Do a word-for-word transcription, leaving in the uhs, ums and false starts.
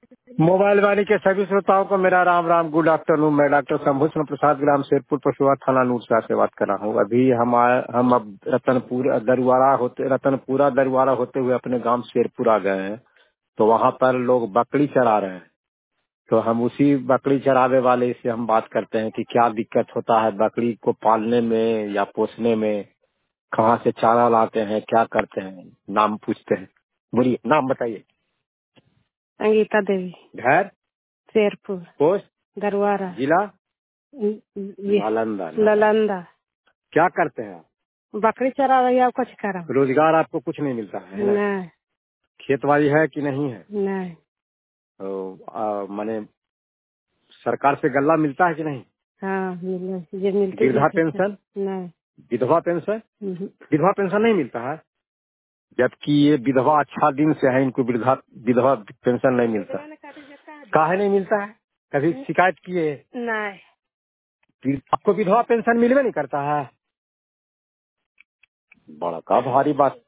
Mobile वाणी के सभी श्रोताओं को मेरा राम राम, गुड आफ्टरनून। मैं डॉक्टर शंभूषण प्रसाद, ग्राम शेरपुर पशुआ, थाना नूरशाह से बात कर रहा हूँ। अभी हम आए हम अब रतनपुर दरुआरा होते रतनपुरा दरुआरा होते हुए अपने गांव शेरपुर आ गए हैं। तो वहाँ पर लोग बकरी चरा रहे हैं। तो हम उसी बकरी चरावे वाले से हम बात करते हैं कि क्या दिक्कत होता है बकरी को पालने में या पोसने में, कहाँ से चारा लाते हैं, क्या करते हैं। नाम पूछते हैं, बोलिए नाम बताइए। संगीता देवी, घर शेरपुर, पोस्ट दरवारा, जिला ये- नालंदा। ललंदा। क्या करते हैं आप? बकरी चरा रही है, कुछ करा रोजगार आपको कुछ नहीं मिलता है ना? नहीं खेतबाड़ी है कि नहीं है? नहीं। तो, आ, माने सरकार से गल्ला मिलता है कि नहीं? हाँ मिल ये मिलती वृद्धा है। पेंशन, नहीं। विधवा पेंशन, हम्म। विधवा पेंशन नहीं मिलता है। जबकि ये विधवा अच्छा दिन से है, इनको विधवा विधवा पेंशन नहीं मिलता। काहे नहीं मिलता है? कभी शिकायत किए? नहीं। आपको विधवा पेंशन मिलवे नहीं करता है? बड़ा का भारी बात।